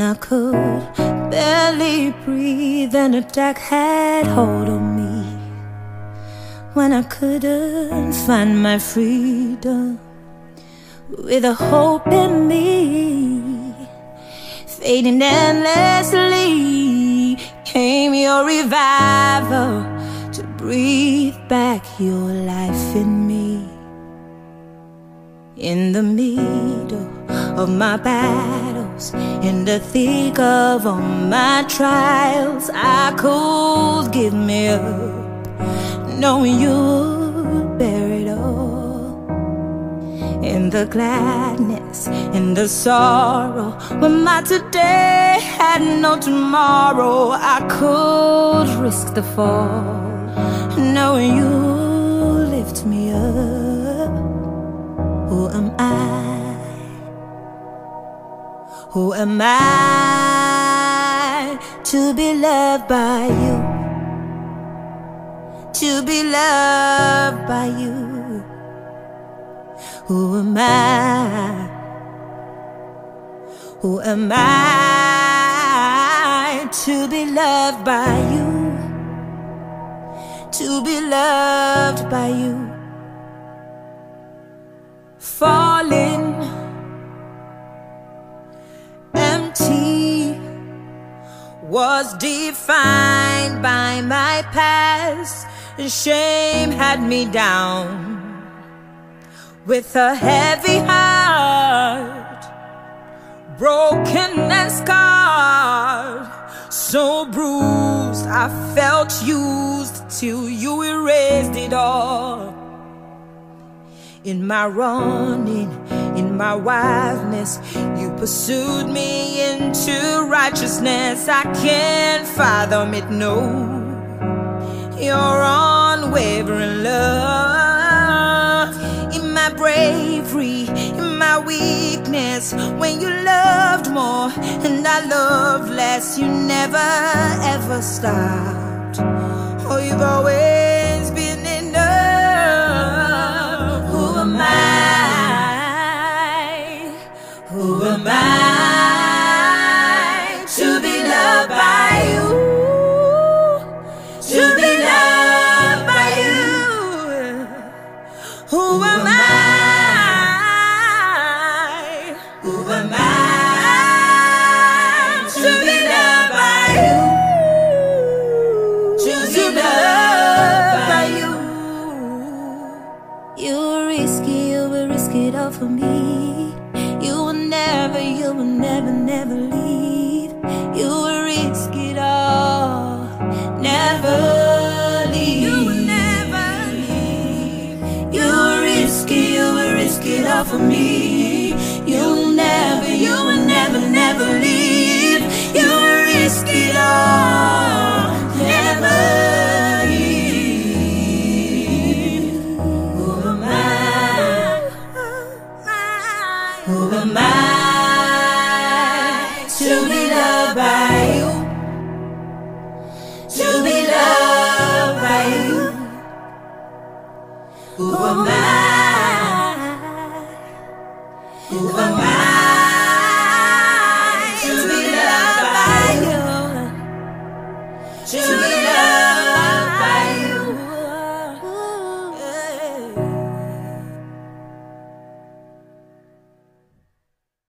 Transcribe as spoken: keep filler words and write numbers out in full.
I could barely breathe and a dark had hold of me, when I couldn't find my freedom with a hope in me, fading endlessly, came your revival to breathe back your life in me. In the middle of my battles, in the thick of all my trials, I could give me up, knowing you would bear it all. In the gladness, in the sorrow, when my today had no tomorrow, I could risk the fall, knowing you lift me up. Who am I? Who am I to be loved by you? To be loved by you. Who am I? Who am I to be loved by you? To be loved by you. Falling empty was defined by my past, and shame had me down with a heavy heart, broken and scarred, so bruised I felt used till you erased it all. In my running, in my wildness, you pursued me into righteousness. I can't fathom it, no, your unwavering love. In my bravery, in my weakness, when you loved more and I loved less, you never ever stopped. Oh, you've always been enough. Who am I? Who am I to be loved by you? To be loved by you. Who am I? Who am I to be loved by you? To be loved by you. You will risk it, you will risk it all for me. You will never, you will never, never leave. You will risk it all, never leave. You will never leave. You will risk it, you will risk it all for me. You will never, you will never, never leave. You will risk it all, never leave. Who am I? Who am I to be loved by you? To be loved by you. Who am I? Who am I